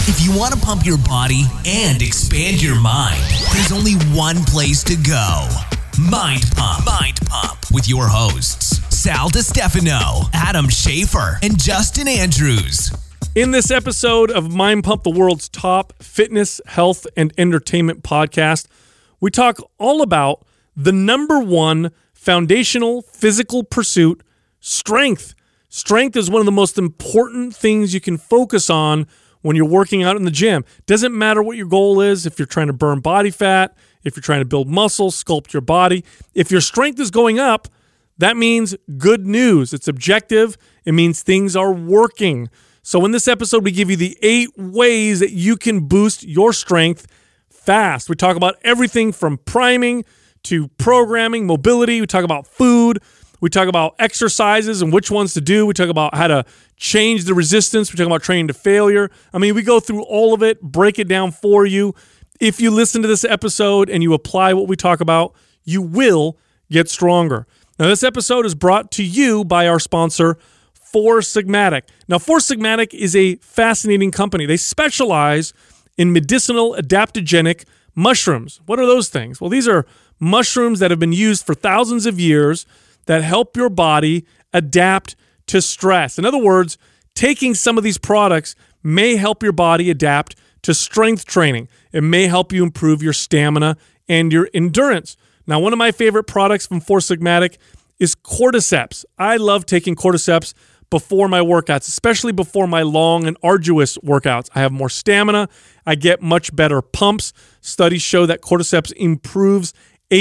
If you want to pump your body and expand your mind, there's only one place to go. Mind Pump. Mind Pump with your hosts, Sal DiStefano, Adam Schafer, and Justin Andrews. In this episode of Mind Pump, the world's top fitness, health, and entertainment podcast, we talk all about the number one foundational physical pursuit, strength. Strength is one of the most important things you can focus on when you're working out in the gym. Doesn't matter what your goal is, if you're trying to burn body fat, if you're trying to build muscle, sculpt your body. If your strength is going up, that means good news. It's objective. It means things are working. So in this episode, we give you the 8 ways that you can boost your strength fast. We talk about everything from priming to programming, mobility. We talk about food. We talk about exercises and which ones to do. We talk about how to change the resistance. We talk about training to failure. I mean, we go through all of it, break it down for you. If you listen to this episode and you apply what we talk about, you will get stronger. Now, this episode is brought to you by our sponsor, Four Sigmatic. Now, Four Sigmatic is a fascinating company. They specialize in medicinal adaptogenic mushrooms. What are those things? Well, these are mushrooms that have been used for thousands of years that help your body adapt to stress. In other words, taking some of these products may help your body adapt to strength training. It may help you improve your stamina and your endurance. Now, one of my favorite products from Four Sigmatic is Cordyceps. I love taking Cordyceps before my workouts, especially before my long and arduous workouts. I have more stamina. I get much better pumps. Studies show that Cordyceps improves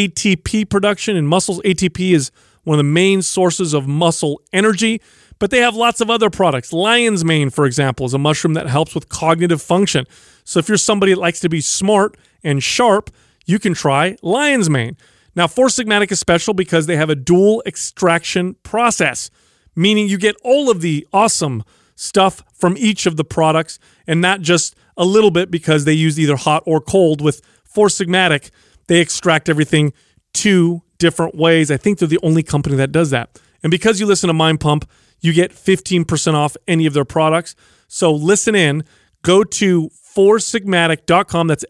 ATP production in muscles. ATP is one of the main sources of muscle energy, but they have lots of other products. Lion's mane, for example, is a mushroom that helps with cognitive function. So if you're somebody that likes to be smart and sharp, you can try lion's mane. Now, Four Sigmatic is special because they have a dual extraction process, meaning you get all of the awesome stuff from each of the products and not just a little bit because they use either hot or cold. With Four Sigmatic, they extract everything 2 different ways. I think they're the only company that does that. And because you listen to Mind Pump, you get 15% off any of their products. So listen in. Go to foursigmatic.com. That's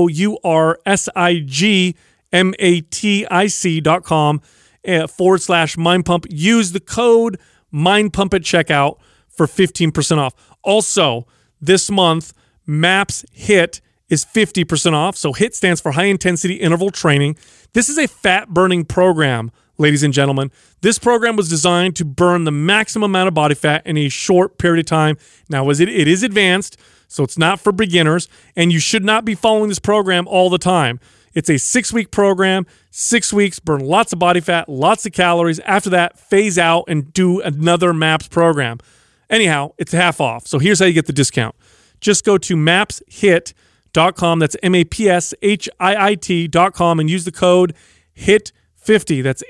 foursigmatic.com /Mind Pump. Use the code Mind Pump at checkout for 15% off. Also, this month, MAPS HIT is 50% off. So HIT stands for High Intensity Interval Training. This is a fat-burning program, ladies and gentlemen. This program was designed to burn the maximum amount of body fat in a short period of time. Now, it is advanced, so it's not for beginners, and you should not be following this program all the time. It's a 6-week program, 6 weeks, burn lots of body fat, lots of calories. After that, phase out and do another MAPS program. Anyhow, it's half off. So here's how you get the discount. Just go to MAPSHIT.com. That's MAPSHIIT.com and use the code HIT50. That's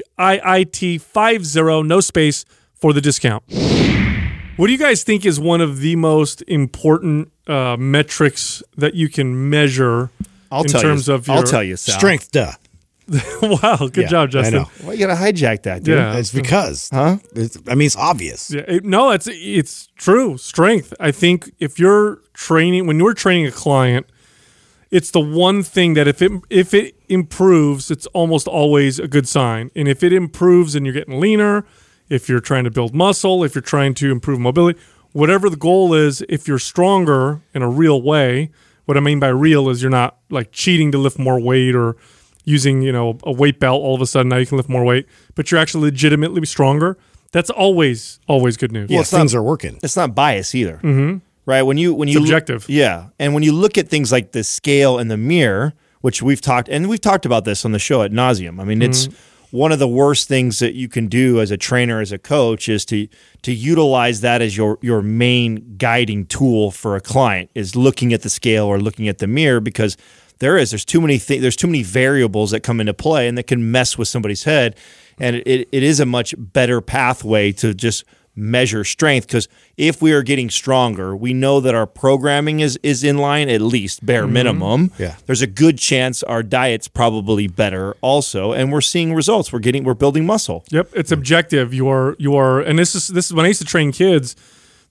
HIIT50, no space, for the discount. What do you guys think is one of the most important metrics that you can measure I'll tell you, Sal. Strength, duh. Wow, good job, Justin. I know. Well, you got to hijack that, dude. Yeah. It's because. It's obvious. Yeah, it's true. Strength. I think if you're training, when you're training a client, it's the one thing that if it improves, it's almost always a good sign. And if it improves and you're getting leaner, if you're trying to build muscle, if you're trying to improve mobility, whatever the goal is, if you're stronger in a real way, what I mean by real is you're not like cheating to lift more weight or using, a weight belt. All of a sudden now you can lift more weight, but you're actually legitimately stronger. That's always good news. Yeah, things are working. It's not bias either. Mm-hmm. Right? When you subjective. And when you look at things like the scale and the mirror, which we've talked about this on the show ad nauseum. I mean, it's one of the worst things that you can do as a trainer, as a coach, is to utilize that as your main guiding tool for a client, is looking at the scale or looking at the mirror, because there's too many variables that come into play and that can mess with somebody's head. And it is a much better pathway to just measure strength, because if we are getting stronger, we know that our programming is in line, at least bare minimum. Yeah. There's a good chance our diet's probably better also, and we're seeing results. We're building muscle. Yep, it's objective. You are, and this is when I used to train kids.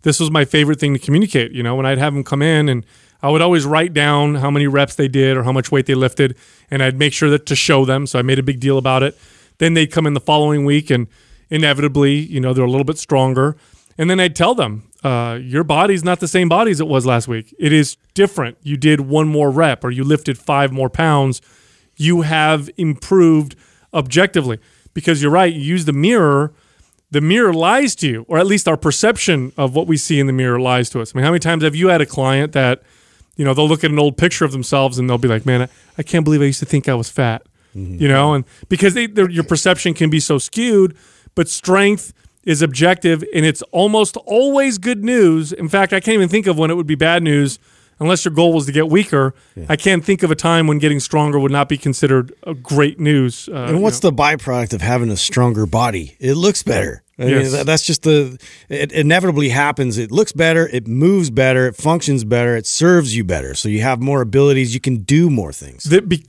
this was my favorite thing to communicate. You know, when I'd have them come in, and I would always write down how many reps they did or how much weight they lifted, and I'd make sure that to show them. So I made a big deal about it. Then they'd come in the following week, and inevitably, you know, they're a little bit stronger. And then I'd tell them, your body's not the same body as it was last week. It is different. You did 1 more rep, or you lifted 5 more pounds. You have improved objectively, because you're right. You use the mirror. The mirror lies to you, or at least our perception of what we see in the mirror lies to us. I mean, how many times have you had a client that, you know, they'll look at an old picture of themselves and they'll be like, man, I can't believe I used to think I was fat, you know, and because your perception can be so skewed, but strength is objective, and it's almost always good news. In fact, I can't even think of when it would be bad news unless your goal was to get weaker. Yeah. I can't think of a time when getting stronger would not be considered a great news. And what's the byproduct of having a stronger body? It looks better. I mean, that's just it inevitably happens. It looks better, it moves better, it functions better, it serves you better. So you have more abilities, you can do more things.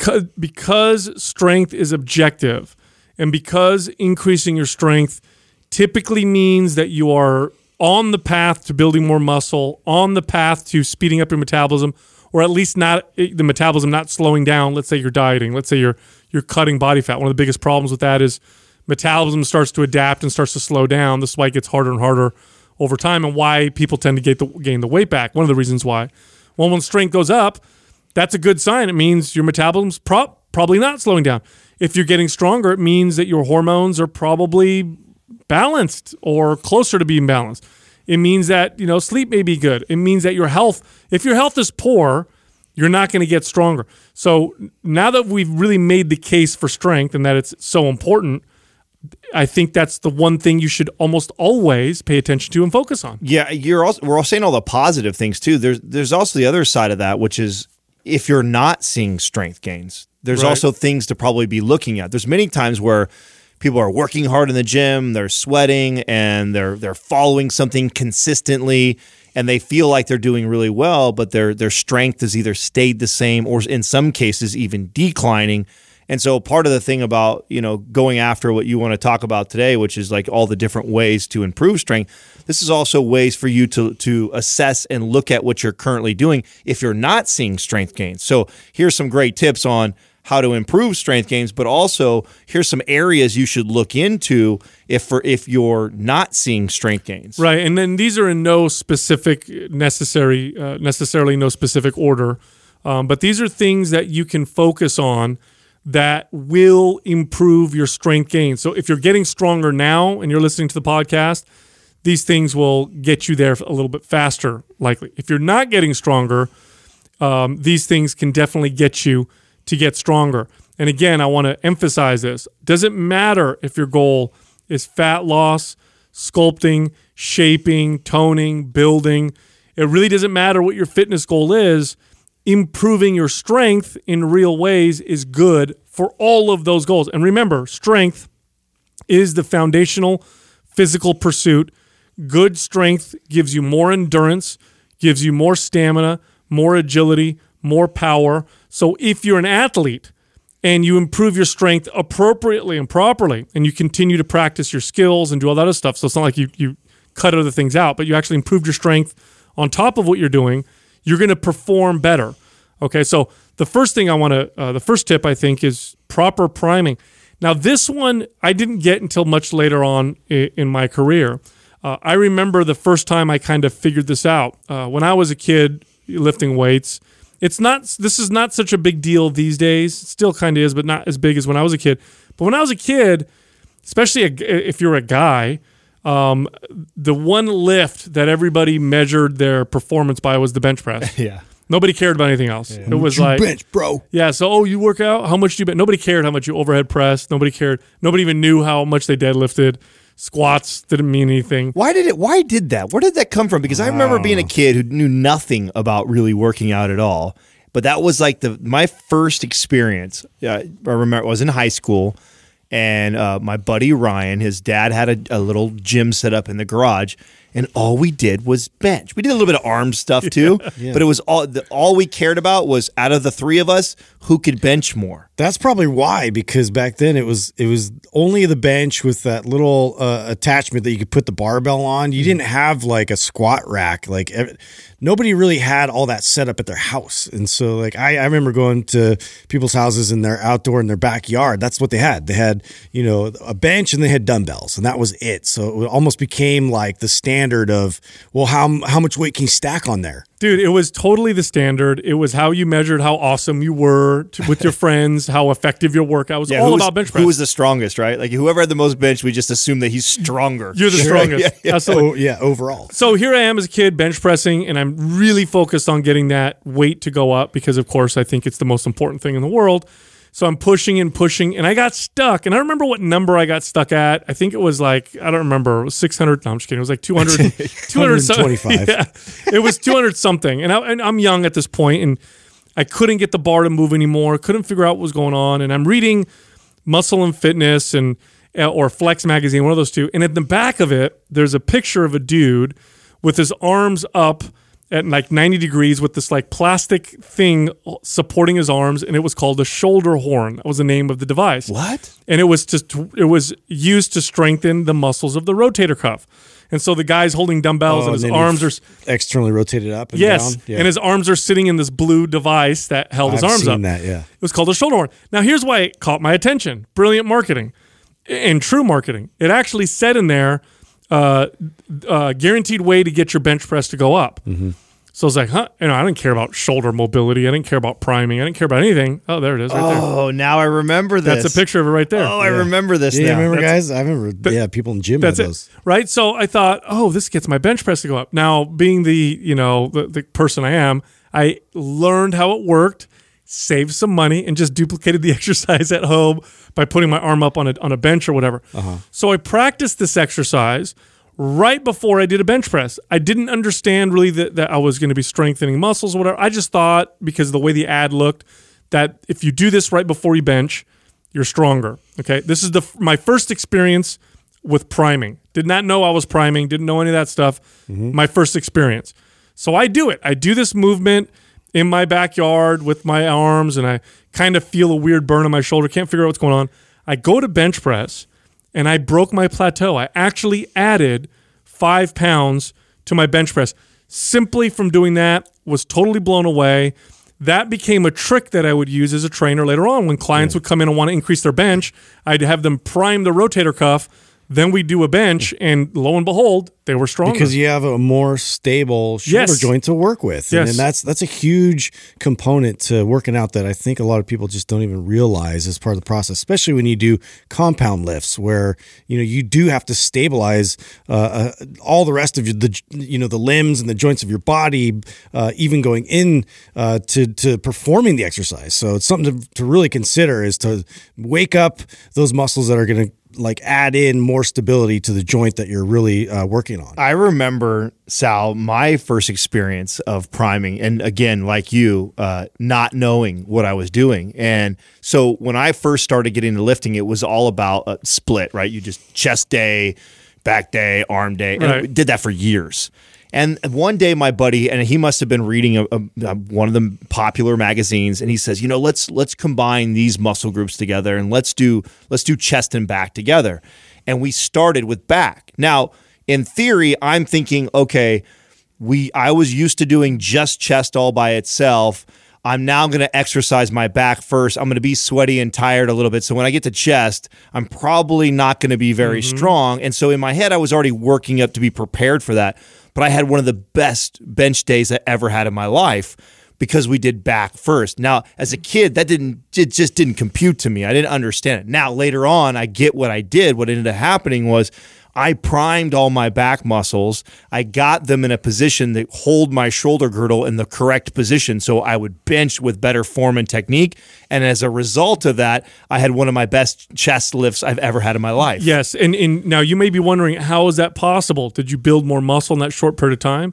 Because strength is objective, and because increasing your strength typically means that you are on the path to building more muscle, on the path to speeding up your metabolism, or at least not the metabolism not slowing down. Let's say you're dieting. Let's say you're cutting body fat. One of the biggest problems with that is metabolism starts to adapt and starts to slow down. This is why it gets harder and harder over time, and why people tend to gain the weight back. One of the reasons why. Well, when strength goes up, that's a good sign. It means your metabolism's probably not slowing down. If you're getting stronger, it means that your hormones are probably balanced or closer to being balanced. It means that, you know, sleep may be good. It means that if your health is poor, you're not going to get stronger. So now that we've really made the case for strength and that it's so important, I think that's the one thing you should almost always pay attention to and focus on. Yeah, we're all saying all the positive things too. There's also the other side of that, which is if you're not seeing strength gains, there's also things to probably be looking at. There's many times where people are working hard in the gym, they're sweating, and they're following something consistently, and they feel like they're doing really well, but their strength has either stayed the same or in some cases even declining. And so part of the thing about, you know, going after what you want to talk about today, which is like all the different ways to improve strength, this is also ways for you to assess and look at what you're currently doing if you're not seeing strength gains. So here's some great tips on how to improve strength gains, but also here's some areas you should look into if you're not seeing strength gains. Right, and then these are in no specific necessarily no specific order, but these are things that you can focus on that will improve your strength gains. So if you're getting stronger now and you're listening to the podcast, these things will get you there a little bit faster, likely. If you're not getting stronger, these things can definitely get you to get stronger. And again, I want to emphasize this. Doesn't matter if your goal is fat loss, sculpting, shaping, toning, building. It really doesn't matter what your fitness goal is. Improving your strength in real ways is good for all of those goals. And remember, strength is the foundational physical pursuit. Good strength gives you more endurance, gives you more stamina, more agility, more power. So if you're an athlete and you improve your strength appropriately and properly, and you continue to practice your skills and do all that other stuff, so it's not like you cut other things out, but you actually improved your strength on top of what you're doing, you're going to perform better. Okay, so the first thing the first tip I think is proper priming. Now this one I didn't get until much later on in my career. I remember the first time I kind of figured this out. When I was a kid lifting weights, this is not such a big deal these days. It still kind of is, but not as big as when I was a kid. But when I was a kid, especially if you're a guy, the one lift that everybody measured their performance by was the bench press. Yeah. Nobody cared about anything else. Yeah. It was like bench, bro. Yeah. So, you work out? How much do you bench? Nobody cared how much you overhead pressed. Nobody cared. Nobody even knew how much they deadlifted. Squats didn't mean anything. Why did that? Where did that come from? Because I remember being a kid who knew nothing about really working out at all. But that was like my first experience. I remember I was in high school, and my buddy Ryan, his dad had a little gym set up in the garage, and all we did was bench. We did a little bit of arm stuff too, but it was all we cared about was out of the three of us, who could bench more. That's probably why, because back then it was only the bench with that little attachment that you could put the barbell on. You didn't have like a squat rack. Like nobody really had all that set up at their house. And so like I remember going to people's houses in their outdoor in their backyard. That's what they had. They had, a bench and they had dumbbells, and that was it. So it almost became like the standard of, well, how much weight can you stack on there? Dude, it was totally the standard. It was how you measured how awesome you were with your friends, how effective your workout was. All about bench press. Who was the strongest, right? Like whoever had the most bench, we just assume that he's stronger. You're the strongest. Absolutely. Overall. So here I am as a kid bench pressing, and I'm really focused on getting that weight to go up because, of course, I think it's the most important thing in the world. So I'm pushing and pushing, and I got stuck. And I remember what number I got stuck at. I think it was like, I don't remember, it was 600. No, I'm just kidding. It was like 200. 225. Yeah, it was 200 something. And I'm young at this point, and I couldn't get the bar to move anymore. Couldn't figure out what was going on. And I'm reading Muscle and Fitness or Flex Magazine, one of those two. And at the back of it, there's a picture of a dude with his arms up at like 90 degrees with this like plastic thing supporting his arms, and it was called a shoulder horn. That was the name of the device. What? And it was used to strengthen the muscles of the rotator cuff. And so the guy's holding dumbbells and his arms are externally rotated up and down. Yeah. And his arms are sitting in this blue device that held his arms up. I've seen that, yeah. It was called a shoulder horn. Now here's why it caught my attention. Brilliant marketing and true marketing. It actually said in there, guaranteed way to get your bench press to go up. Mm-hmm. So I was like, I didn't care about shoulder mobility. I didn't care about priming. I didn't care about anything. Oh, there it is right there. Oh, now I remember this. That's a picture of it right there. Oh, I remember this now. Yeah, remember, guys? I remember, people in the gym had those. Right? So I thought, this gets my bench press to go up. Now, being the person I am, I learned how it worked, saved some money, and just duplicated the exercise at home by putting my arm up on a bench or whatever. Uh-huh. So I practiced this exercise right before I did a bench press. I didn't understand really that I was going to be strengthening muscles or whatever. I just thought, because of the way the ad looked, that if you do this right before you bench, you're stronger. Okay, this is my first experience with priming. Did not know I was priming. Didn't know any of that stuff. Mm-hmm. My first experience. So I do it. I do this movement in my backyard with my arms, and I kind of feel a weird burn on my shoulder. Can't figure out what's going on. I go to bench press, and I broke my plateau. I actually added 5 pounds to my bench press. Simply from doing that, was totally blown away. That became a trick that I would use as a trainer later on. When clients would come in and want to increase their bench, I'd have them prime the rotator cuff. Then we do a bench, and lo and behold, they were stronger. Because you have a more stable shoulder joint to work with. Yes. And that's a huge component to working out that I think a lot of people just don't even realize as part of the process, especially when you do compound lifts where, you do have to stabilize all the rest of the limbs and the joints of your body, even going in to performing the exercise. So it's something to really consider, is to wake up those muscles that are going to add in more stability to the joint that you're really working on. I remember, Sal, my first experience of priming, and again, like you, not knowing what I was doing. And so when I first started getting into lifting, it was all about a split, right? You just chest day, back day, arm day. And I did that for years. And one day, my buddy, and he must have been reading one of the popular magazines, and he says, let's combine these muscle groups together, and let's do chest and back together. And we started with back. Now, in theory, I'm thinking, okay, I was used to doing just chest all by itself. I'm now going to exercise my back first. I'm going to be sweaty and tired a little bit. So when I get to chest, I'm probably not going to be very strong. And so in my head, I was already working up to be prepared for that. But I had one of the best bench days I ever had in my life because we did back first. Now, as a kid, it just didn't compute to me. I didn't understand it. Now, later on, I get what I did. What ended up happening was I primed all my back muscles. I got them in a position that hold my shoulder girdle in the correct position so I would bench with better form and technique. And as a result of that, I had one of my best chest lifts I've ever had in my life. Yes, and now you may be wondering, how is that possible? Did you build more muscle in that short period of time?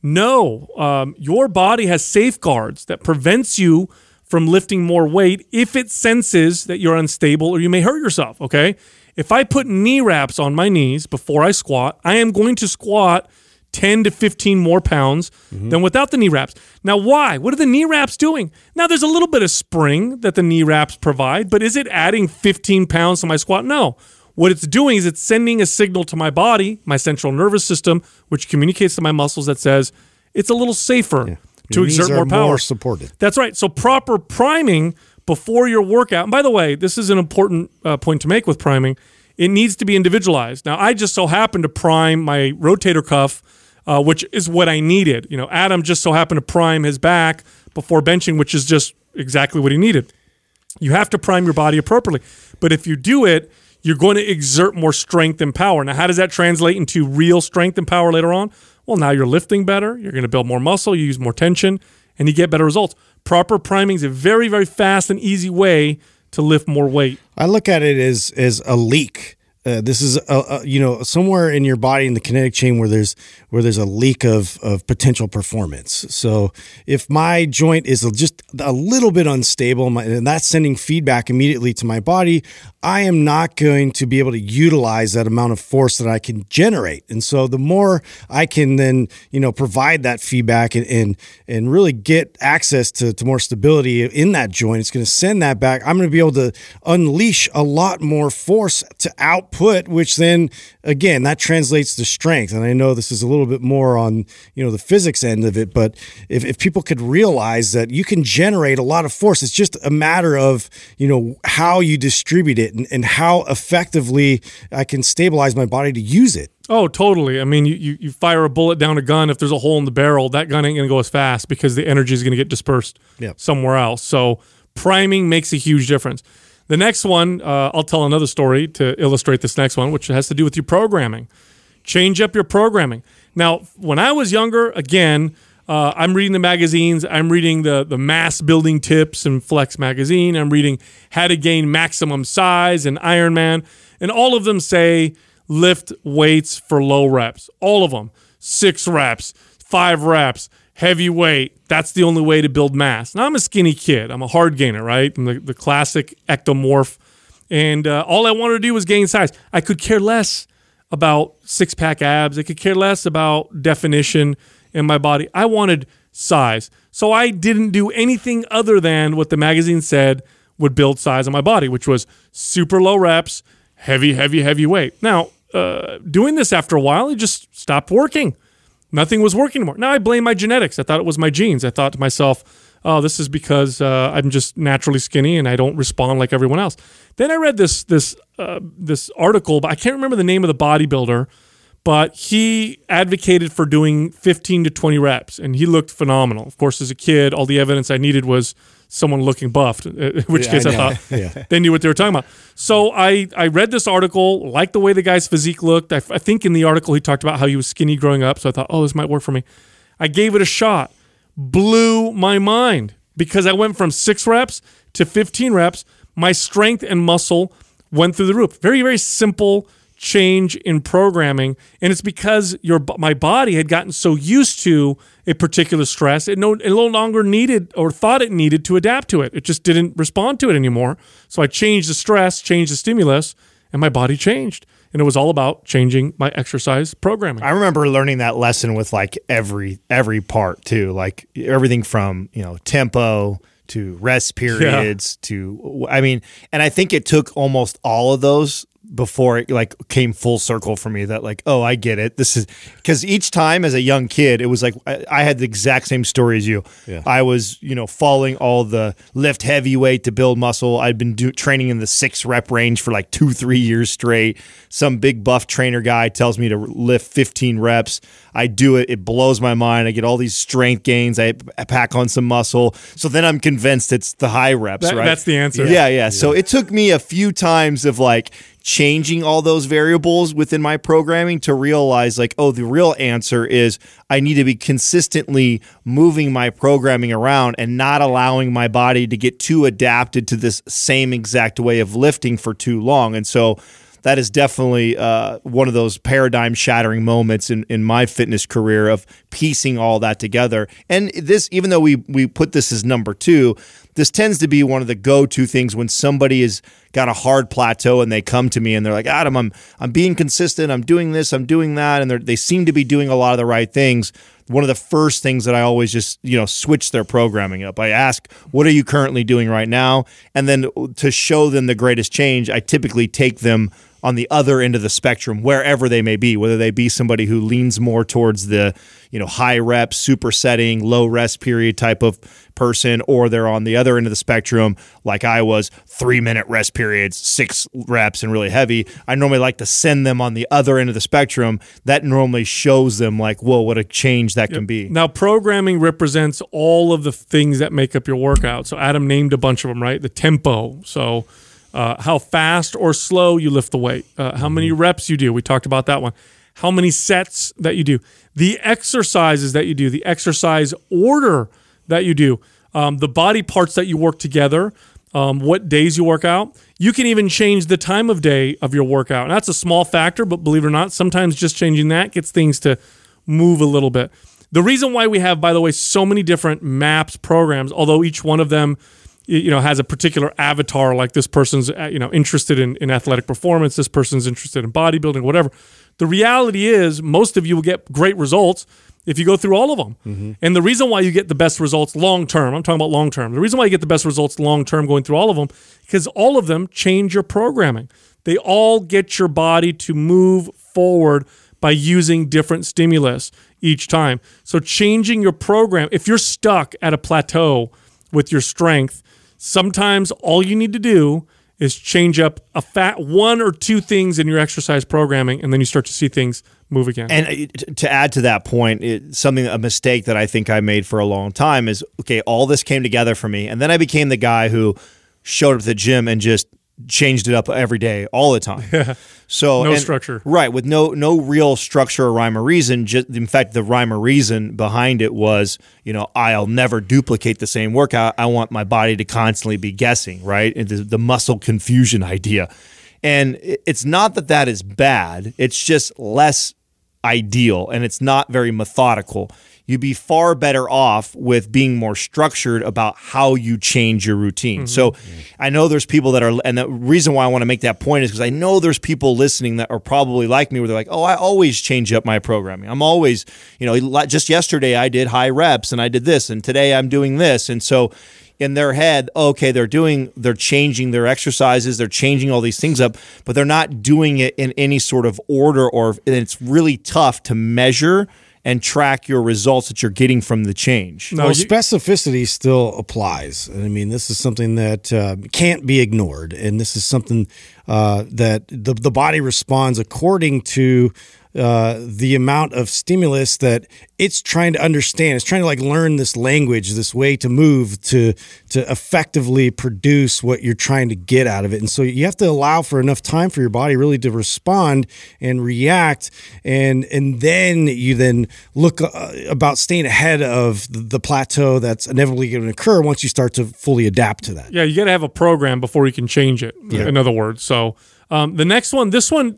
No. Your body has safeguards that prevents you from lifting more weight if it senses that you're unstable or you may hurt yourself, okay? If I put knee wraps on my knees before I squat, I am going to squat 10 to 15 more pounds than without the knee wraps. Now, why? What are the knee wraps doing? Now, there's a little bit of spring that the knee wraps provide, but is it adding 15 pounds to my squat? No. What it's doing is it's sending a signal to my body, my central nervous system, which communicates to my muscles that says it's a little safer to exert more power. More supported. That's right. So proper priming before your workout. And by the way, this is an important point to make with priming. It needs to be individualized. Now, I just so happened to prime my rotator cuff, which is what I needed. Adam just so happened to prime his back before benching, which is just exactly what he needed. You have to prime your body appropriately. But if you do it, you're going to exert more strength and power. Now, how does that translate into real strength and power later on? Well, now you're lifting better. You're going to build more muscle. You use more tension, and you get better results. Proper priming is a very, very fast and easy way to lift more weight. I look at it as a leak. This is somewhere in your body in the kinetic chain where there's a leak of potential performance. So if my joint is just a little bit unstable and that's sending feedback immediately to my body, I am not going to be able to utilize that amount of force that I can generate. And so the more I can then provide that feedback and really get access to more stability in that joint, it's going to send that back. I'm going to be able to unleash a lot more force to output, which then again that translates to strength. And I know this is a little bit more on the physics end of it, but if people could realize that you can generate a lot of force, it's just a matter of how you distribute it and how effectively I can stabilize my body to use it. Oh, totally. I mean, you fire a bullet down a gun. If there's a hole in the barrel, that gun ain't going to go as fast because the energy is going to get dispersed somewhere else. So priming makes a huge difference. The next one, I'll tell another story to illustrate this next one, which has to do with your programming. Change up your programming. Now, when I was younger, again, I'm reading the magazines. I'm reading the mass building tips and Flex magazine. I'm reading how to gain maximum size and Ironman. And all of them say lift weights for low reps. All of them. 6 reps, 5 reps, heavy weight. That's the only way to build mass. Now, I'm a skinny kid. I'm a hard gainer, right? I'm the classic ectomorph. And all I wanted to do was gain size. I could care less about six-pack abs. I could care less about definition in my body. I wanted size. So I didn't do anything other than what the magazine said would build size on my body, which was super low reps, heavy weight. Now, doing this after a while, it just stopped working. Nothing was working anymore. Now I blame my genetics. I thought it was my genes. I thought to myself, oh, this is because I'm just naturally skinny and I don't respond like everyone else. Then I read this article, but I can't remember the name of the bodybuilder, but he advocated for doing 15 to 20 reps, and he looked phenomenal. Of course, as a kid, all the evidence I needed was someone looking buffed, in which case I thought they knew what they were talking about. So I read this article, liked the way the guy's physique looked. I think in the article he talked about how he was skinny growing up, so I thought, oh, this might work for me. I gave it a shot. Blew my mind because I went from 6 reps to 15 reps. My strength and muscle went through the roof. Very, very simple change in programming, and it's because my body had gotten so used to a particular stress, it no longer needed or thought it needed to adapt to it. It just didn't respond to it anymore. So I changed the stress, changed the stimulus, and my body changed. And it was all about changing my exercise programming. I remember learning that lesson with like every part too, like everything from tempo to rest periods to and I think it took almost all of those before it like came full circle for me that like, oh, I get it. This is because each time as a young kid, it was like I had the exact same story as you. Yeah. I was, following all the lift heavy weight to build muscle. I'd been training in the 6 rep range for like 2-3 years straight. Some big buff trainer guy tells me to lift 15 reps. I do it. It blows my mind. I get all these strength gains. I pack on some muscle. So then I'm convinced it's the high reps, right? That's the answer. Yeah. So it took me a few times of like changing all those variables within my programming to realize like, oh, the real answer is I need to be consistently moving my programming around and not allowing my body to get too adapted to this same exact way of lifting for too long. And so that is definitely one of those paradigm shattering moments in my fitness career of piecing all that together. And this, even though we put this as number 2, this tends to be one of the go-to things when somebody has got a hard plateau and they come to me and they're like, Adam, I'm being consistent, I'm doing this, I'm doing that, and they seem to be doing a lot of the right things. One of the first things that I always just, switch their programming up. I ask, what are you currently doing right now? And then to show them the greatest change, I typically take them on the other end of the spectrum, wherever they may be, whether they be somebody who leans more towards the, high rep, supersetting, low rest period type of person, or they're on the other end of the spectrum, like I was, 3-minute rest periods, 6 reps and really heavy. I normally like to send them on the other end of the spectrum. That normally shows them like, whoa, what a change that can be. Now, programming represents all of the things that make up your workout. So Adam named a bunch of them, right? The tempo. So how fast or slow you lift the weight, how many reps you do. We talked about that one. How many sets that you do, the exercises that you do, the exercise order that you do, the body parts that you work together, what days you work out. You can even change the time of day of your workout. And that's a small factor, but believe it or not, sometimes just changing that gets things to move a little bit. The reason why we have, by the way, so many different MAPS programs, although each one of them has a particular avatar, like this person's interested in athletic performance, this person's interested in bodybuilding, whatever. The reality is most of you will get great results if you go through all of them. Mm-hmm. And the reason why you get the best results long-term, I'm talking about long-term, the reason why you get the best results long-term going through all of them, because all of them change your programming. They all get your body to move forward by using different stimulus each time. So changing your program, if you're stuck at a plateau with your strength, sometimes all you need to do is change up one or two things in your exercise programming, and then you start to see things move again. And to add to that point, a mistake that I think I made for a long time is, okay, all this came together for me, and then I became the guy who showed up at the gym and just changed it up every day, all the time. Yeah. So structure, right? With no real structure or rhyme or reason. In fact, the rhyme or reason behind it was, I'll never duplicate the same workout. I want my body to constantly be guessing, right? And the muscle confusion idea. And it's not that is bad. It's just less ideal, and it's not very methodical. You'd be far better off with being more structured about how you change your routine. Mm-hmm. So I know there's people that are, and the reason why I want to make that point is because I know there's people listening that are probably like me, where they're like, oh, I always change up my programming. I'm always, just yesterday I did high reps and I did this, and today I'm doing this. And so in their head, okay, they're changing their exercises, they're changing all these things up, but they're not doing it in any sort of order, and it's really tough to measure and track your results that you're getting from the change. Specificity still applies. I mean, this is something that can't be ignored, and this is something that the body responds according to the amount of stimulus that it's trying to understand. It's trying to learn this language, this way to move to effectively produce what you're trying to get out of it. And so you have to allow for enough time for your body really to respond and react, and then you look about staying ahead of the plateau that's inevitably going to occur once you start to fully adapt to that. Yeah, you got to have a program before you can change it. Yeah. In other words, so. The next one, this one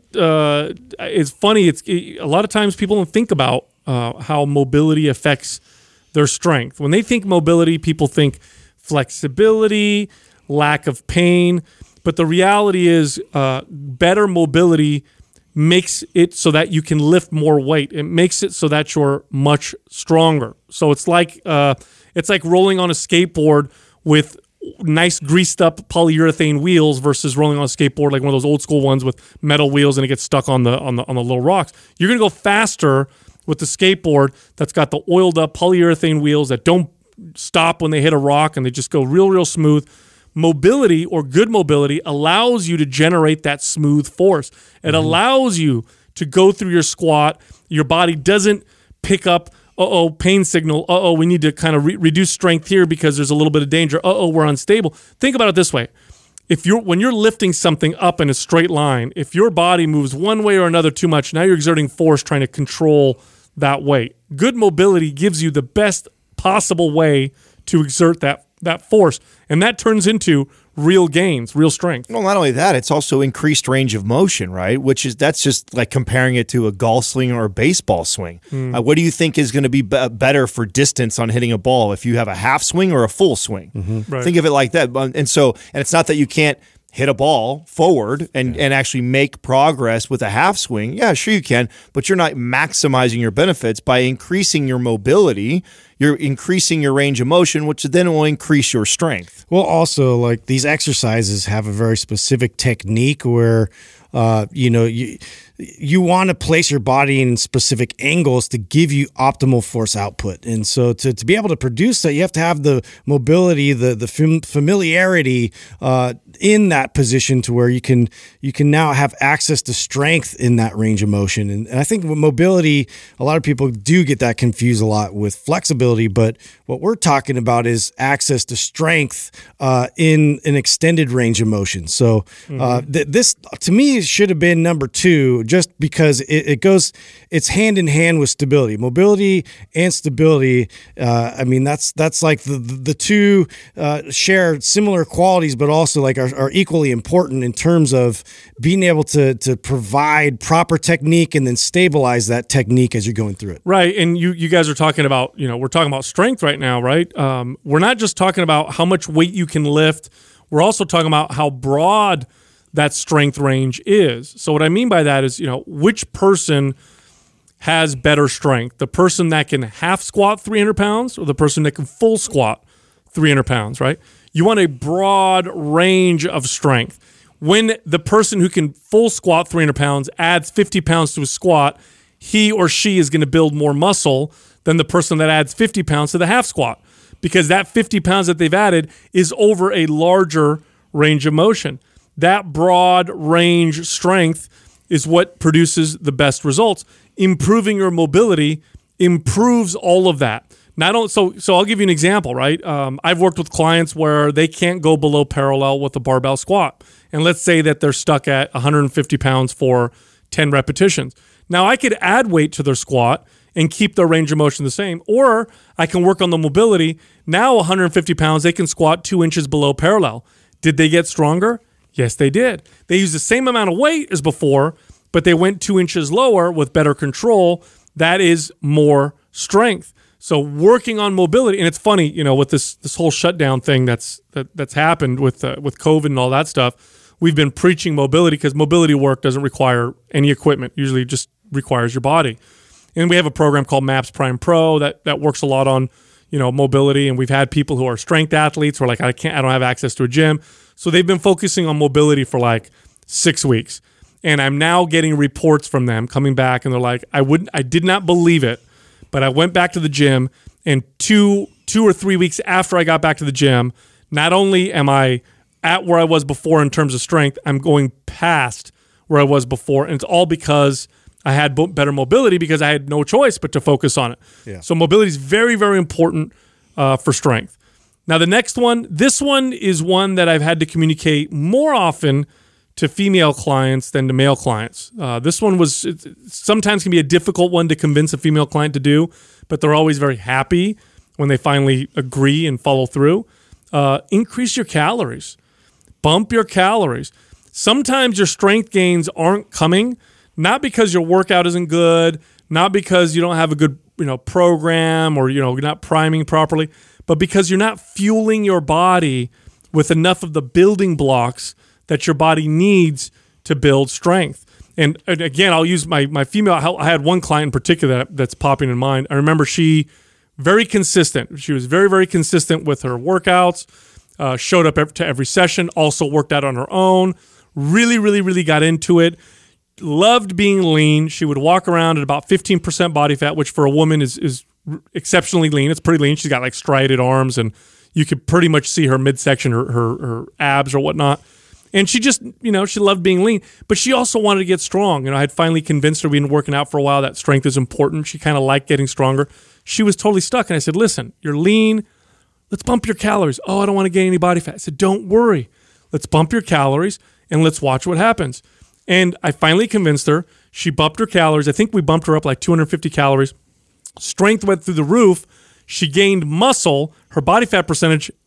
is funny. A lot of times people don't think about how mobility affects their strength. When they think mobility, people think flexibility, lack of pain. But the reality is better mobility makes it so that you can lift more weight. It makes it so that you're much stronger. So it's like rolling on a skateboard with nice greased up polyurethane wheels versus rolling on a skateboard like one of those old school ones with metal wheels and it gets stuck on the little rocks. You're going to go faster with the skateboard that's got the oiled up polyurethane wheels that don't stop when they hit a rock and they just go real smooth. Mobility, or good mobility, allows you to generate that smooth force. It allows you to go through your squat. Your body doesn't pick up pain signal. We need to kind of reduce strength here because there's a little bit of danger. We're unstable. Think about it this way. When you're lifting something up in a straight line, if your body moves one way or another too much, now you're exerting force trying to control that weight. Good mobility gives you the best possible way to exert that that force, and that turns into real gains, real strength. Well, not only that, it's also increased range of motion, right? That's just like comparing it to a golf swing or a baseball swing. What do you think is going to be better for distance on hitting a ball if you have a half swing or a full swing? Right. Think of it like that. And it's not that you can't hit a ball forward and actually make progress with a half swing. Yeah, sure you can, but you're not maximizing your benefits by increasing your mobility. You're increasing your range of motion, which then will increase your strength. Well, also, like, these exercises have a very specific technique where, you want to place your body in specific angles to give you optimal force output. And so to be able to produce that, you have to have the mobility, the familiarity in that position to where you can now have access to strength in that range of motion. And I think with mobility, a lot of people do get that confused a lot with flexibility, but what we're talking about is access to strength in an extended range of motion. So this, to me, should have been number 2, just because it's hand in hand with stability, mobility and stability. That's like the two share similar qualities, but also like are equally important in terms of being able to provide proper technique and then stabilize that technique as you're going through it. Right. And you guys are talking about, we're talking about strength right now, right? We're not just talking about how much weight you can lift. We're also talking about how broad that strength range is. So what I mean by that is, which person has better strength? The person that can half squat 300 pounds or the person that can full squat 300 pounds, right? You want a broad range of strength. When the person who can full squat 300 pounds adds 50 pounds to a squat, he or she is going to build more muscle than the person that adds 50 pounds to the half squat, because that 50 pounds that they've added is over a larger range of motion. That broad range strength is what produces the best results. Improving your mobility improves all of that. So I'll give you an example, right? I've worked with clients where they can't go below parallel with a barbell squat. And let's say that they're stuck at 150 pounds for 10 repetitions. Now I could add weight to their squat and keep their range of motion the same, or I can work on the mobility. Now 150 pounds, they can squat 2 inches below parallel. Did they get stronger? Yes, they did. They used the same amount of weight as before, but they went 2 inches lower with better control. That is more strength. So working on mobility, and it's funny, with this whole shutdown thing that's happened with COVID and all that stuff, we've been preaching mobility because mobility work doesn't require any equipment. Usually just requires your body. And we have a program called MAPS Prime Pro that works a lot on, mobility. And we've had people who are strength athletes who are like, I don't have access to a gym. So they've been focusing on mobility for like 6 weeks. And I'm now getting reports from them coming back, and they're like, I did not believe it, but I went back to the gym, and two or 3 weeks after I got back to the gym, not only am I at where I was before in terms of strength, I'm going past where I was before. And it's all because I had better mobility, because I had no choice but to focus on it. Yeah. So mobility is very, very important for strength. Now, the next one, this one is one that I've had to communicate more often to female clients than to male clients. This one sometimes can be a difficult one to convince a female client to do, but they're always very happy when they finally agree and follow through. Increase your calories. Bump your calories. Sometimes your strength gains aren't coming, not because your workout isn't good, not because you don't have a good program, or you're not priming properly, but because you're not fueling your body with enough of the building blocks that your body needs to build strength. And again, I'll use my female. I had one client in particular that's popping in mind. I remember she very consistent. She was very, very consistent with her workouts, showed up to every session, also worked out on her own, really, really, really got into it, loved being lean. She would walk around at about 15% body fat, which for a woman is exceptionally lean. It's pretty lean. She's got like striated arms, and you could pretty much see her midsection, her abs or whatnot. And she just, she loved being lean, but she also wanted to get strong. I had finally convinced her, we'd been working out for a while, that strength is important. She kind of liked getting stronger. She was totally stuck. And I said, listen, you're lean. Let's bump your calories. Oh, I don't want to gain any body fat. I said, don't worry. Let's bump your calories and let's watch what happens. And I finally convinced her. She bumped her calories. I think we bumped her up like 250 calories. Strength went through the roof. She gained muscle. Her body fat percentage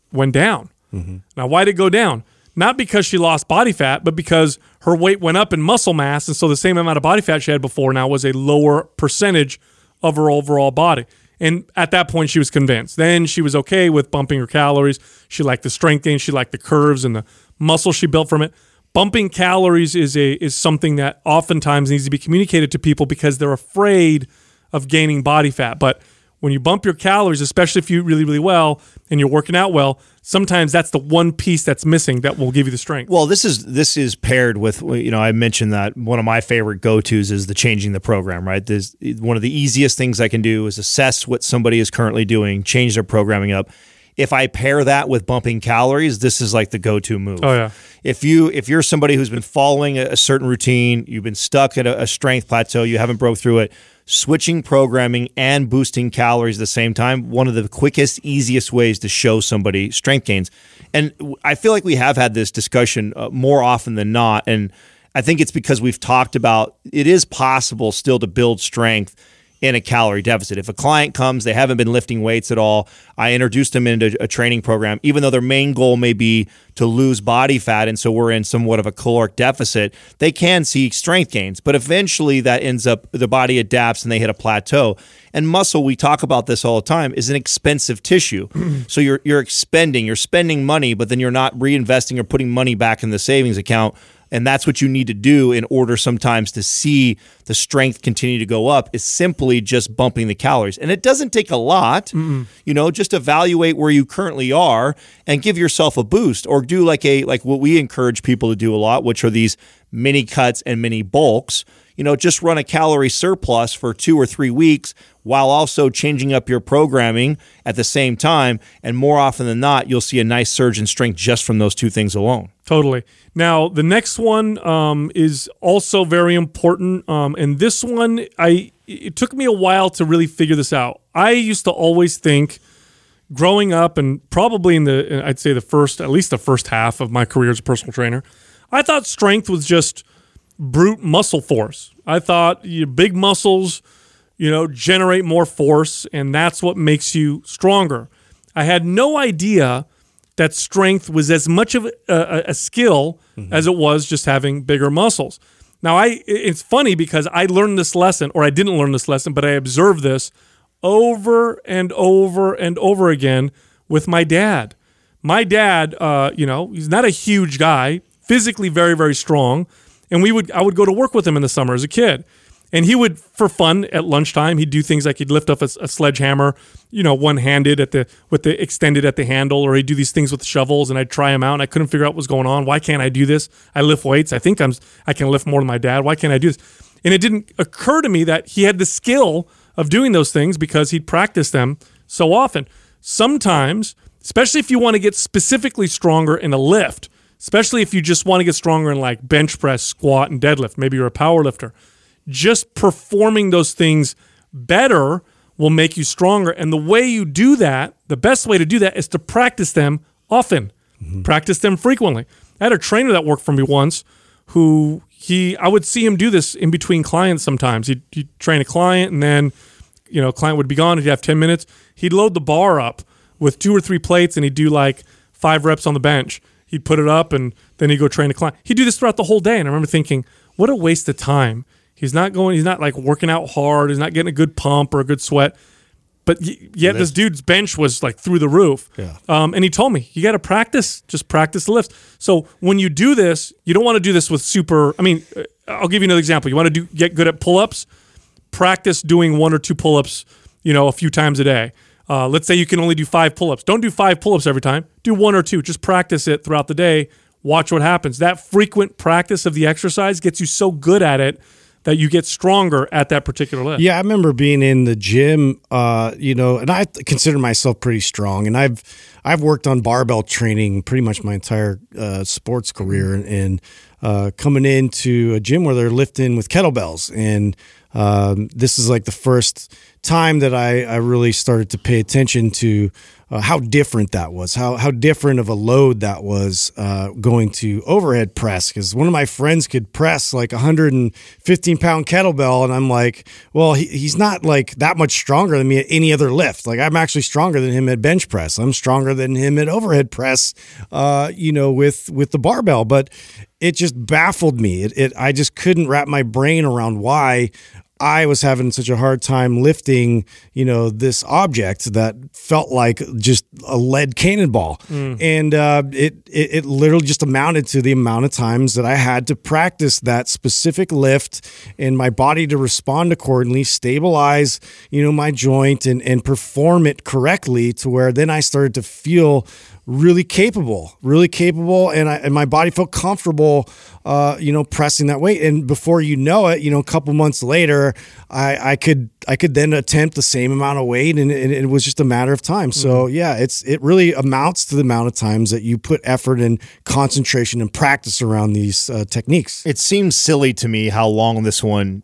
went down. Now, why did it go down? Not because she lost body fat, but because her weight went up in muscle mass, and so the same amount of body fat she had before now was a lower percentage of her overall body. And at that point, she was convinced. Then she was okay with bumping her calories. She liked the strength gain. She liked the curves and the muscle she built from it. Bumping calories is something that oftentimes needs to be communicated to people because they're afraid of gaining body fat. But when you bump your calories, especially if you eat really, really well and you're working out well, sometimes that's the one piece that's missing that will give you the strength. Well, this is paired with, I mentioned that one of my favorite go-tos is the changing the program, right? One of the easiest things I can do is assess what somebody is currently doing, change their programming up. If I pair that with bumping calories, this is like the go-to move. Oh, yeah. If you're somebody who's been following a certain routine, you've been stuck at a strength plateau, you haven't broke through it, switching programming and boosting calories at the same time, one of the quickest, easiest ways to show somebody strength gains. And I feel like we have had this discussion more often than not, and I think it's because we've talked about it is possible still to build strength in a calorie deficit. If a client comes, they haven't been lifting weights at all, I introduced them into a training program, even though their main goal may be to lose body fat, and so we're in somewhat of a caloric deficit, they can see strength gains. But eventually that ends up, the body adapts and they hit a plateau. And muscle, we talk about this all the time, is an expensive tissue. So you're spending money, but then you're not reinvesting or putting money back in the savings account. And that's what you need to do in order sometimes to see the strength continue to go up, is simply just bumping the calories. And it doesn't take a lot. Just evaluate where you currently are and give yourself a boost, or do like what we encourage people to do a lot, which are these mini cuts and mini bulks. Just run a calorie surplus for 2 or 3 weeks while also changing up your programming at the same time. And more often than not, you'll see a nice surge in strength just from those two things alone. Totally. Now, the next one is also very important. And this one, it took me a while to really figure this out. I used to always think, growing up, and probably at least the first half of my career as a personal trainer, I thought strength was just brute muscle force. I thought big muscles, generate more force, and that's what makes you stronger. I had no idea that strength was as much of a skill as it was just having bigger muscles. Now, it's funny because I learned this lesson, or I didn't learn this lesson, but I observed this over and over and over again with my dad. My dad, he's not a huge guy, physically very, very strong, and I would go to work with him in the summer as a kid. And he would, for fun, at lunchtime, he'd do things like he'd lift up a sledgehammer, one-handed with the extended at the handle, or he'd do these things with shovels, and I'd try them out, and I couldn't figure out what was going on. Why can't I do this? I lift weights. I think I can lift more than my dad. Why can't I do this? And it didn't occur to me that he had the skill of doing those things because he'd practiced them so often. Sometimes, especially if you want to get specifically stronger in a lift, especially if you just want to get stronger in like bench press, squat, and deadlift, maybe you're a power lifter, just performing those things better will make you stronger. And the way you do that, the best way to do that is to practice them often, practice them frequently. I had a trainer that worked for me once who I would see him do this in between clients sometimes. He'd train a client, and then, client would be gone. He'd have 10 minutes. He'd load the bar up with 2 or 3 plates, and he'd do like 5 reps on the bench. He'd put it up, and then he'd go train a client. He'd do this throughout the whole day. And I remember thinking, what a waste of time. He's not like working out hard. He's not getting a good pump or a good sweat. But yet this dude's bench was like through the roof. Yeah. And he told me, you got to just practice the lifts. So when you do this, you don't want to do this with I'll give you another example. You want to get good at pull-ups, practice doing 1 or 2 pull-ups, a few times a day. Let's say you can only do 5 pull-ups. Don't do 5 pull-ups every time. Do 1 or 2. Just practice it throughout the day. Watch what happens. That frequent practice of the exercise gets you so good at it that you get stronger at that particular lift. Yeah, I remember being in the gym, and I consider myself pretty strong. And I've worked on barbell training pretty much my entire sports career, and coming into a gym where they're lifting with kettlebells. And this is like the first time that I really started to pay attention to how different that was, how different of a load that was going to overhead press. Because one of my friends could press like 115-pound kettlebell, and I'm like, well, he's not like that much stronger than me at any other lift. Like I'm actually stronger than him at bench press. I'm stronger than him at overhead press, with the barbell. But it just baffled me. I just couldn't wrap my brain around why I was having such a hard time lifting, this object that felt like just a lead cannonball. And it literally just amounted to the amount of times that I had to practice that specific lift and my body to respond accordingly, stabilize, my joint and perform it correctly to where then I started to feel really capable, and my body felt comfortable, pressing that weight. And before you know it, a couple months later, I could then attempt the same amount of weight, and it was just a matter of time. So yeah, it really amounts to the amount of times that you put effort and concentration and practice around these techniques. It seems silly to me how long this one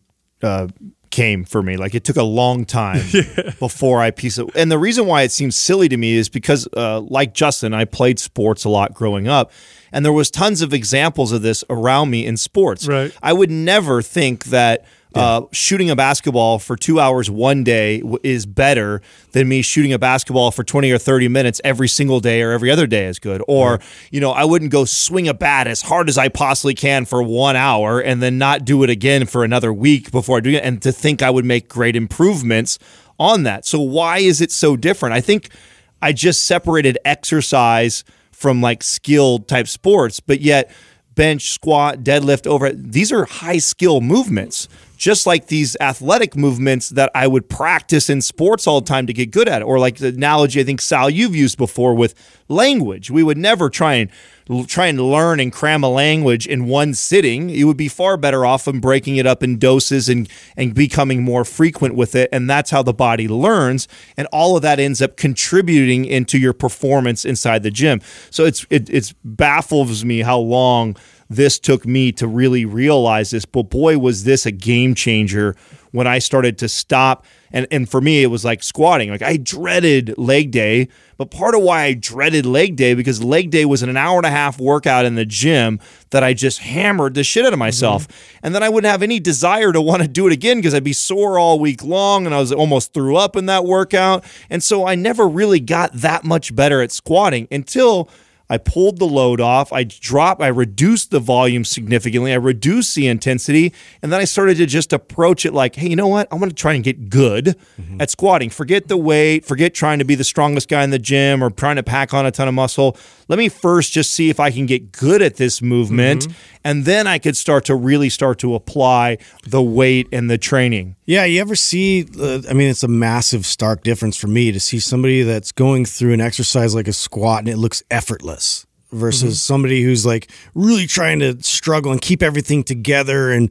came for me. Like it took a long time before I pieced it. And the reason why it seems silly to me is because like Justin, I played sports a lot growing up, and there was tons of examples of this around me in sports. Right. I would never think that shooting a basketball for 2 hours one day is better than me shooting a basketball for 20 or 30 minutes every single day or every other day is good. Or, I wouldn't go swing a bat as hard as I possibly can for 1 hour and then not do it again for another week before I do it, and to think I would make great improvements on that. So why is it so different? I think I just separated exercise from like skilled type sports, but yet bench, squat, deadlift, overhead, these are high skill movements. Just like these athletic movements that I would practice in sports all the time to get good at it. Or like the analogy I think, Sal, you've used before with language. We would never try and learn and cram a language in one sitting. You would be far better off in breaking it up in doses and becoming more frequent with it. And that's how the body learns. And all of that ends up contributing into your performance inside the gym. So it baffles me how long this took me to really realize this, but boy, was this a game changer when I started to stop. And for me, it was like squatting. Like I dreaded leg day, but part of why I dreaded leg day, because leg day was an 1.5-hour workout in the gym that I just hammered the shit out of myself. And then I wouldn't have any desire to want to do it again because I'd be sore all week long and I was almost threw up in that workout. And so I never really got that much better at squatting until I pulled the load off, I reduced the volume significantly, I reduced the intensity, and then I started to just approach it like, hey, you know what? I want to try and get good at squatting. Forget the weight, forget trying to be the strongest guy in the gym or trying to pack on a ton of muscle. Let me first just see if I can get good at this movement, and then I could start to apply the weight and the training. Yeah, you ever see, it's a massive, stark difference for me to see somebody that's going through an exercise like a squat and it looks effortless versus somebody who's like really trying to struggle and keep everything together. And,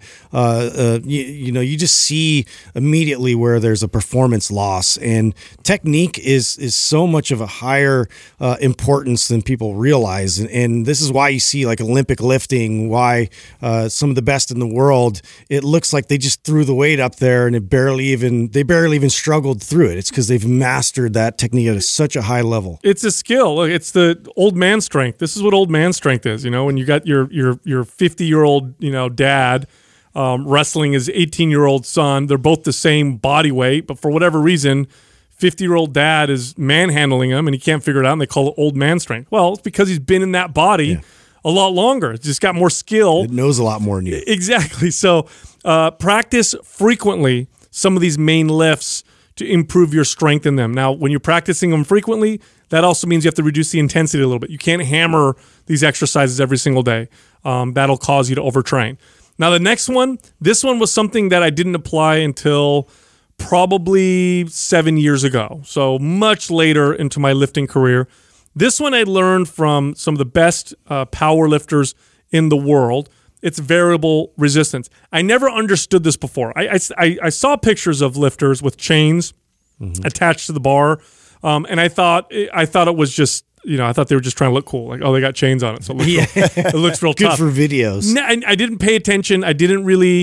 you just see immediately where there's a performance loss, and technique is so much of a higher importance than people realize. And this is why you see like Olympic lifting, why some of the best in the world, it looks like they just threw the weight up there and they barely even struggled through it. It's because they've mastered that technique at such a high level. It's a skill. Look, it's the old man strength. This is what old man strength is. When you got your 50-year-old, dad wrestling his 18-year-old son, they're both the same body weight, but for whatever reason, 50-year-old dad is manhandling him and he can't figure it out, and they call it old man strength. Well, it's because he's been in that body a lot longer. It's just got more skill. It knows a lot more than you. Exactly. So practice frequently some of these main lifts to improve your strength in them. Now, when you're practicing them frequently, that also means you have to reduce the intensity a little bit. You can't hammer these exercises every single day. That'll cause you to overtrain. Now, the next one, this one was something that I didn't apply until probably 7 years ago, so much later into my lifting career. This one I learned from some of the best power lifters in the world. It's variable resistance. I never understood this before. I saw pictures of lifters with chains attached to the bar, and I thought it was just, I thought they were just trying to look cool. Like, oh, they got chains on it, so it looks real Good tough. for videos. I didn't pay attention. I didn't really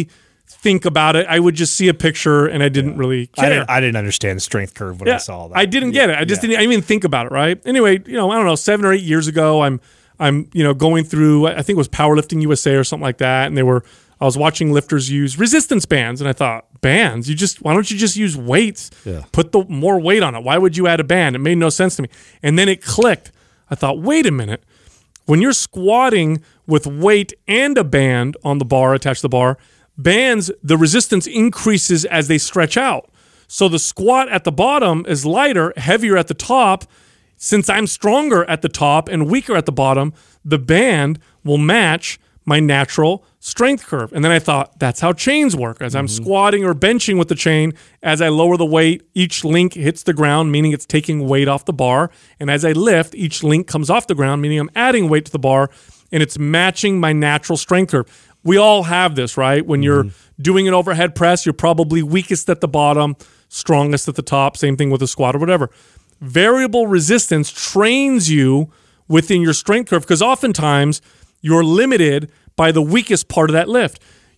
think about it. I would just see a picture and I didn't really care. I didn't understand the strength curve when I saw that. I didn't get it. I didn't even think about it, right? Anyway, I don't know, 7 or 8 years ago, I'm going through, I think it was Powerlifting USA or something like that, and I was watching lifters use resistance bands, and I thought, bands? Why don't you just use weights? Yeah. Put the more weight on it. Why would you add a band? It made no sense to me. And then it clicked. I thought, wait a minute. When you're squatting with weight and a band on the bar, attached to the bar, bands, the resistance increases as they stretch out. So the squat at the bottom is lighter, heavier at the top. Since I'm stronger at the top and weaker at the bottom, the band will match my natural strength curve. And then I thought, that's how chains work. As I'm squatting or benching with the chain, as I lower the weight, each link hits the ground, meaning it's taking weight off the bar. And as I lift, each link comes off the ground, meaning I'm adding weight to the bar, and it's matching my natural strength curve. We all have this, right? When you're doing an overhead press, you're probably weakest at the bottom, strongest at the top. Same thing with a squat or whatever. Variable resistance trains you within your strength curve because oftentimes you're limited by the weakest part of that lift.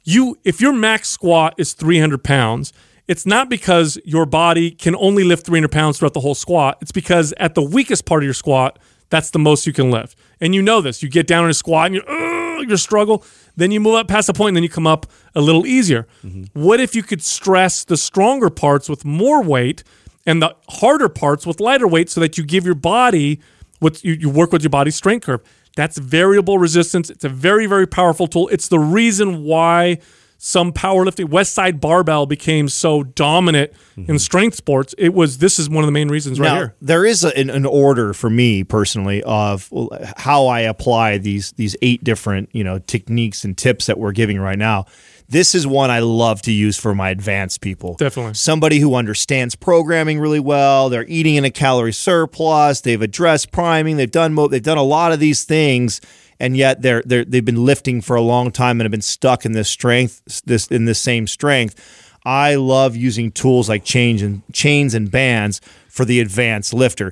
If your max squat is 300 pounds, it's not because your body can only lift 300 pounds throughout the whole squat. It's because at the weakest part of your squat, that's the most you can lift. And you know this. You get down in a squat and you struggle. Then you move up past the point and then you come up a little easier. What if you could stress the stronger parts with more weight and the harder parts with lighter weight so that you give your body you work with your body's strength curve? That's variable resistance. It's a very, very powerful tool. It's the reason why some powerlifting, West Side Barbell became so dominant in strength sports. This is one of the main reasons right here. There is an order for me personally of how I apply these 8 different techniques and tips that we're giving right now. This is one I love to use for my advanced people. Definitely. Somebody who understands programming really well. They're eating in a calorie surplus. They've addressed priming. They've done a lot of these things, and yet they've been lifting for a long time and have been stuck in this same strength. I love using tools like chains and bands for the advanced lifter.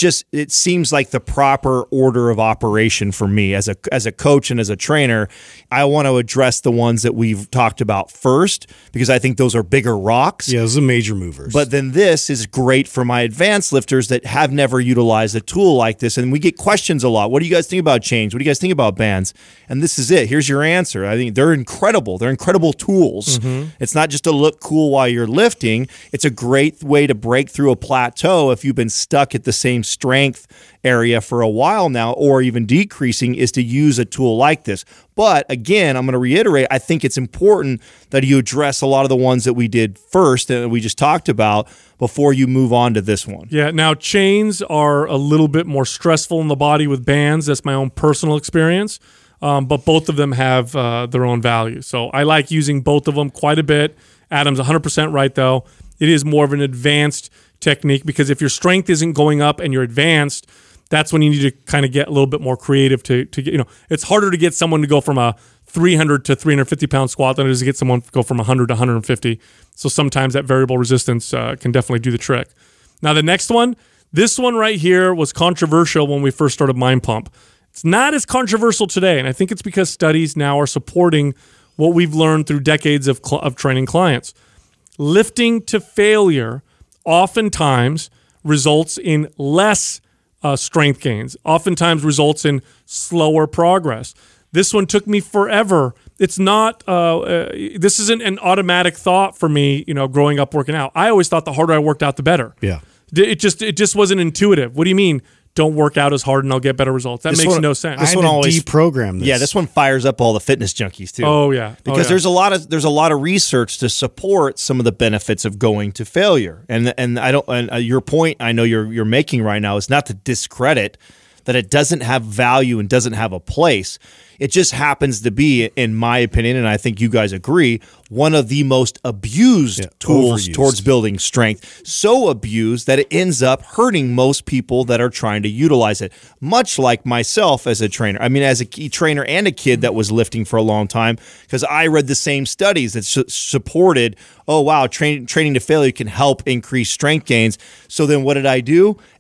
It seems like the proper order of operation for me as a coach and as a trainer. I want to address the ones that we've talked about first because I think those are bigger rocks. Yeah, those are major movers. But then this is great for my advanced lifters that have never utilized a tool like this. And we get questions a lot. What do you guys think about chains? What do you guys think about bands? And this is it. Here's your answer. I think they're incredible. They're incredible tools. It's not just to look cool while you're lifting. It's a great way to break through a plateau if you've been stuck at the same strength area for a while now or even decreasing, is to use a tool like this. But again, I'm going to reiterate, I think it's important that you address a lot of the ones that we did first and we just talked about before you move on to this one. Yeah, now chains are a little bit more stressful in the body with bands. That's my own personal experience. But both of them have their own value. So I like using both of them quite a bit. Adam's 100% right, though. It is more of an advanced technique because if your strength isn't going up and you're advanced, that's when you need to kind of get a little bit more creative to get, it's harder to get someone to go from a 300 to 350 pound squat than it is to get someone to go from 100 to 150. So sometimes that variable resistance can definitely do the trick. Now the next one, this one right here was controversial when we first started Mind Pump. It's not as controversial today, and I think it's because studies now are supporting what we've learned through decades of training clients. Lifting to failure oftentimes results in less strength gains, oftentimes results in slower progress. This one took me forever. It's not, this isn't an automatic thought for me, growing up working out. I always thought the harder I worked out, the better. Yeah. It just wasn't intuitive. What do you mean? Don't work out as hard and I'll get better results. That makes no sense. This one always deprogram this. Yeah, this one fires up all the fitness junkies too. Oh yeah, because there's a lot of research to support some of the benefits of going to failure. And your point I know you're making right now is not to discredit that it doesn't have value and doesn't have a place. It just happens to be, in my opinion, and I think you guys agree, one of the most abused tools towards building strength. So abused that it ends up hurting most people that are trying to utilize it. Much like myself as a trainer. I mean, as a key trainer and a kid that was lifting for a long time, because I read the same studies that supported, training to failure can help increase strength gains. So then what did I do?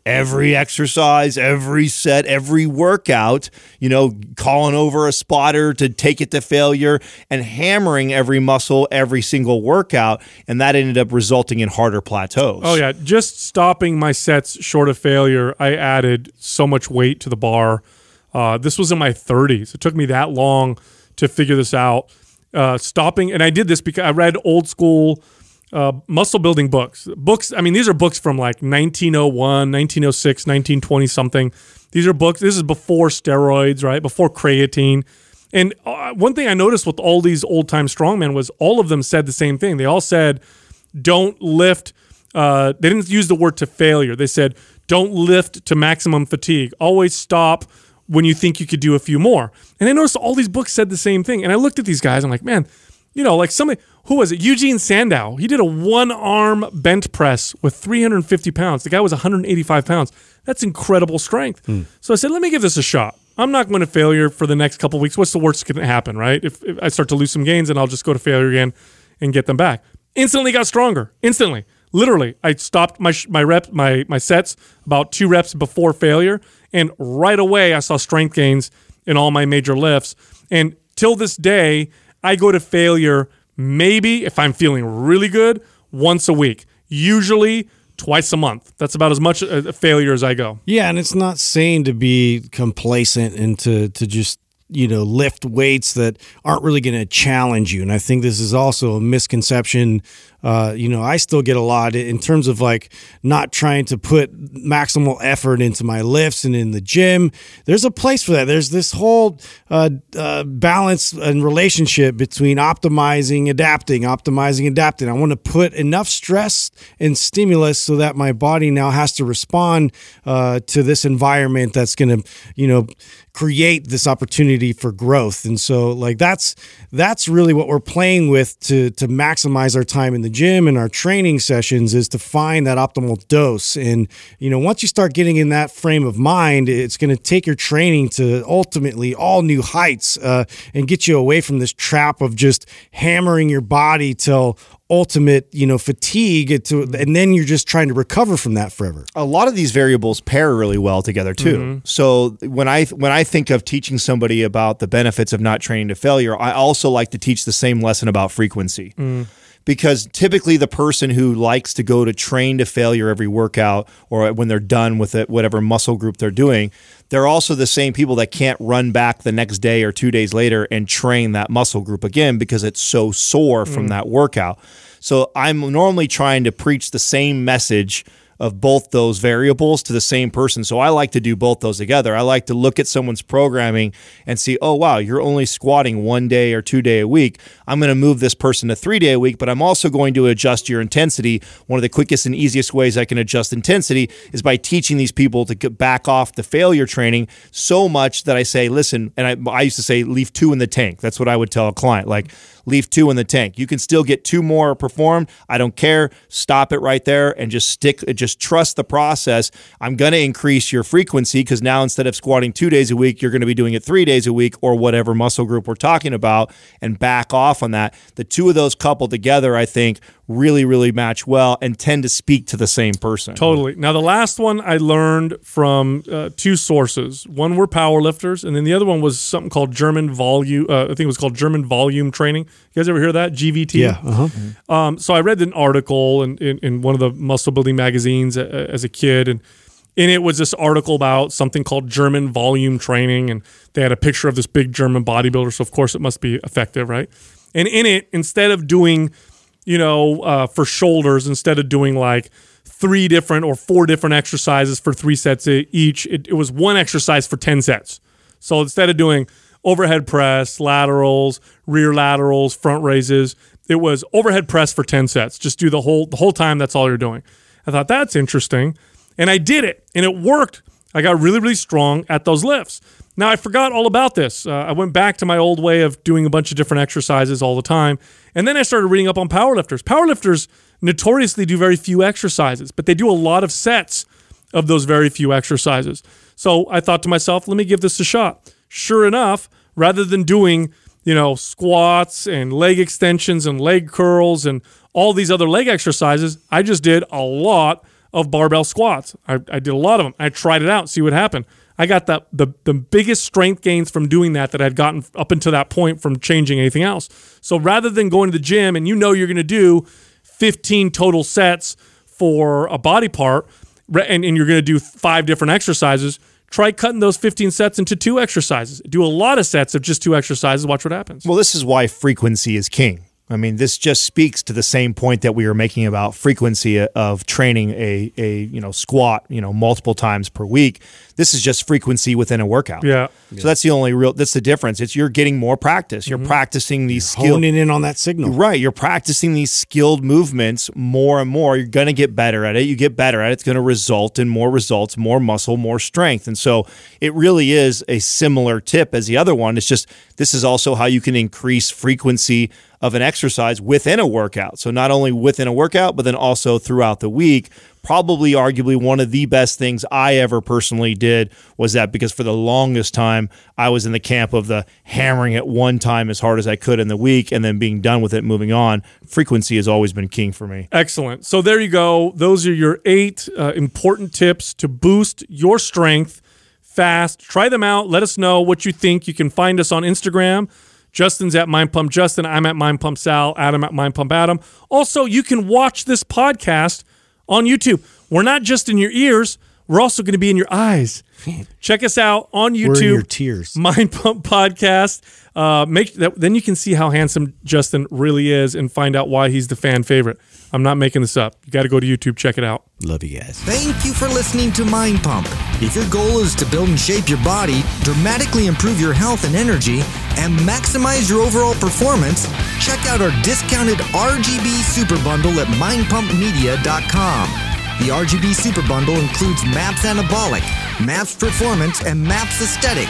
every exercise, every set, every workout, calling over a spotter to take it to failure and hammering every muscle, every single workout. And that ended up resulting in harder plateaus. Oh, yeah. Just stopping my sets short of failure, I added so much weight to the bar. This was in my 30s. It took me that long to figure this out. Stopping, and I did this because I read old school muscle building books. I mean, these are books from like 1901, 1906, 1920 something. These are books. This is before steroids, right? Before creatine. And one thing I noticed with all these old time strongmen was all of them said the same thing. They all said, don't lift. They didn't use the word to failure. They said, don't lift to maximum fatigue. Always stop when you think you could do a few more. And I noticed all these books said the same thing. And I looked at these guys, I'm like, man, like somebody, who was it? Eugene Sandow. He did a 1-arm bench press with 350 pounds. The guy was 185 pounds. That's incredible strength. So I said, let me give this a shot. I'm not going to failure for the next couple of weeks. What's the worst that can happen, right? If I start to lose some gains, then I'll just go to failure again and get them back. Instantly got stronger. Instantly. Literally, I stopped my sets about 2 reps before failure, and right away I saw strength gains in all my major lifts. And till this day, I go to failure maybe, if I'm feeling really good, once a week. Usually twice a month. That's about as much a failure as I go. Yeah, and it's not saying to be complacent and to just lift weights that aren't really going to challenge you. And I think this is also a misconception. I still get a lot in terms of like not trying to put maximal effort into my lifts and in the gym. There's a place for that. There's this whole balance and relationship between optimizing, adapting. I want to put enough stress and stimulus so that my body now has to respond to this environment that's going to, create this opportunity for growth. And so like that's really what we're playing with to maximize our time in the gym and our training sessions, is to find that optimal dose. And once you start getting in that frame of mind, it's going to take your training to ultimately all new heights and get you away from this trap of just hammering your body till ultimate, fatigue, and then you're just trying to recover from that forever. A lot of these variables pair really well together too. Mm-hmm. So when I think of teaching somebody about the benefits of not training to failure, I also like to teach the same lesson about frequency. Because typically the person who likes to go to train to failure every workout, or when they're done with it, whatever muscle group they're doing, they're also the same people that can't run back the next day or 2 days later and train that muscle group again because it's so sore from that workout. So I'm normally trying to preach the same message of both those variables to the same person. So I like to do both those together. I like to look at someone's programming and see, oh, wow, you're only squatting 1 day or 2 day a week. I'm going to move this person to 3 day a week, but I'm also going to adjust your intensity. One of the quickest and easiest ways I can adjust intensity is by teaching these people to get back off the failure training so much that I say, listen, and I used to say, leave 2 in the tank. That's what I would tell a client, like, leave 2 in the tank. You can still get 2 more performed. I don't care. Stop it right there and just trust the process. I'm going to increase your frequency because now instead of squatting 2 days a week, you're going to be doing it 3 days a week or whatever muscle group we're talking about, and back off on that. The two of those coupled together, I think, really, really match well and tend to speak to the same person. Totally. Now, the last one I learned from 2 sources. One were powerlifters, and then the other one was something called German volume. I think it was called German volume training. You guys ever hear of that? GVT? Yeah. Uh-huh. So I read an article in one of the muscle building magazines as a kid, and in it was this article about something called German volume training, and they had a picture of this big German bodybuilder, so of course it must be effective, right? And in it, instead of doing, for shoulders, instead of doing like 3 different or 4 different exercises for 3 sets each, it was 1 exercise for 10 sets. So instead of doing overhead press, laterals, rear laterals, front raises, it was overhead press for 10 sets. Just do the whole time. That's all you're doing. I thought that's interesting. And I did it, and it worked. I got really, really strong at those lifts. Now, I forgot all about this. I went back to my old way of doing a bunch of different exercises all the time. And then I started reading up on powerlifters. Powerlifters notoriously do very few exercises, but they do a lot of sets of those very few exercises. So I thought to myself, let me give this a shot. Sure enough, rather than doing, squats and leg extensions and leg curls and all these other leg exercises, I just did a lot of barbell squats. I did a lot of them. I tried it out, see what happened. I got the biggest strength gains from doing that I'd gotten up until that point from changing anything else. So rather than going to the gym and you're going to do 15 total sets for a body part and you're going to do 5 different exercises, try cutting those 15 sets into 2 exercises. Do a lot of sets of just 2 exercises. Watch what happens. Well, this is why frequency is king. I mean, this just speaks to the same point that we were making about frequency of training a squat, multiple times per week. This is just frequency within a workout. Yeah. So that's the difference. It's you're getting more practice. You're practicing these skills. Honing in on that signal. Right. You're practicing these skilled movements more and more. You're going to get better at it. You get better at it. It's going to result in more results, more muscle, more strength. And so it really is a similar tip as the other one. It's just this is also how you can increase frequency of an exercise within a workout. So not only within a workout, but then also throughout the week. Probably arguably one of the best things I ever personally did was that, because for the longest time I was in the camp of the hammering it one time as hard as I could in the week and then being done with it, moving on. Frequency has always been king for me. Excellent. So there you go. Those are your 8 important tips to boost your strength fast. Try them out. Let us know what you think. You can find us on Instagram. Justin's at Mind Pump Justin. I'm at Mind Pump Sal. Adam at Mind Pump Adam. Also, you can watch this podcast on YouTube. We're not just in your ears. We're also going to be in your eyes. Check us out on YouTube. We're in your tears. Mind Pump Podcast. Then you can see how handsome Justin really is and find out why he's the fan favorite. I'm not making this up. You got to go to YouTube. Check it out. Love you guys. Thank you for listening to Mind Pump. If your goal is to build and shape your body, dramatically improve your health and energy, and maximize your overall performance, check out our discounted RGB Super Bundle at mindpumpmedia.com. The RGB Super Bundle includes MAPS Anabolic, MAPS Performance, and MAPS Aesthetic.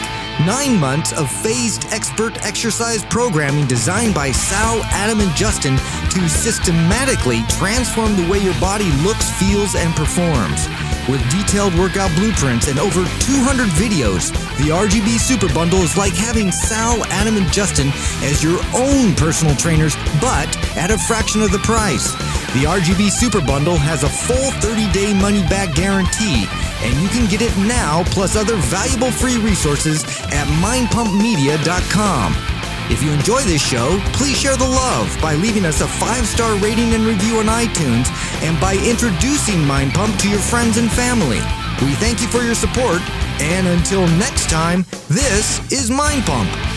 9 months of phased expert exercise programming designed by Sal, Adam, and Justin to systematically transform the way your body looks, feels, and performs. With detailed workout blueprints and over 200 videos, the RGB Super Bundle is like having Sal, Adam, and Justin as your own personal trainers, but at a fraction of the price. The RGB Super Bundle has a full 30-day money-back guarantee, and you can get it now plus other valuable free resources at mindpumpmedia.com. If you enjoy this show, please share the love by leaving us a 5-star rating and review on iTunes and by introducing Mind Pump to your friends and family. We thank you for your support, and until next time, this is Mind Pump.